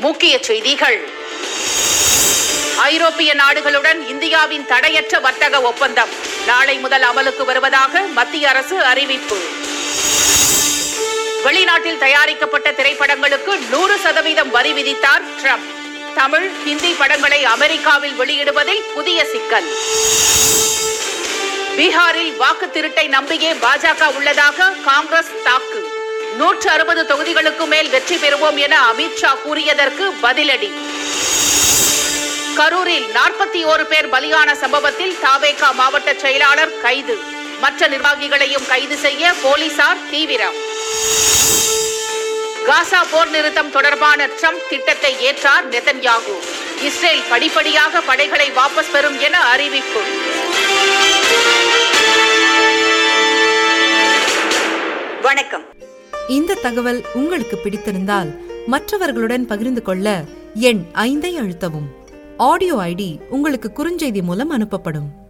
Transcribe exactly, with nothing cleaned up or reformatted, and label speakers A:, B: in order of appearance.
A: முக்கிய செய்திகள். ஐரோப்பிய நாடுகளுடன் இந்தியாவின் தடையற்ற வர்த்தக ஒப்பந்தம் நாளை முதல் அமலுக்கு வருவதாக மத்திய அரசு அறிவிப்பு. வெளிநாட்டில் தயாரிக்கப்பட்ட திரைப்படங்களுக்கு நூறு சதவீதம் வரி விதித்தார் ட்ரம்ப். தமிழ், ஹிந்தி படங்களை அமெரிக்காவில் வெளியிடுவதில் புதிய சிக்கல். பீகாரில் வாக்கு திருட்டை நம்பியே பாஜக உள்ளதாக காங்கிரஸ் தாக்கு. நூற்று அறுபது தொகுதிகளுக்கு மேல் வெற்றி பெறுவோம் என அமித்ஷா கூறியதற்கு பதிலடி. கரூரில் நாற்பத்தி ஓரு பேர் பலியான சம்பவத்தில் தாவேகா மாவட்ட செயலாளர் கைது. மற்ற நிர்வாகிகளையும் கைது செய்ய போலீசார் தீவிரம். காசா போர் நிறுத்தம் தொடர்பான ட்ரம்ப் திட்டத்தை ஏற்றார் நெதன்யாகு. இஸ்ரேல் படிப்படியாக படைகளை வாபஸ் பெறும் என அறிவிப்பு.
B: வணக்கம்.
C: இந்த தகவல் உங்களுக்கு பிடித்திருந்தால் மற்றவர்களுடன் பகிர்ந்து கொள்ள எண் ஐந்தை அழுத்தவும். ஆடியோ ஐடி உங்களுக்கு குறுஞ்செய்தி மூலம் அனுப்பப்படும்.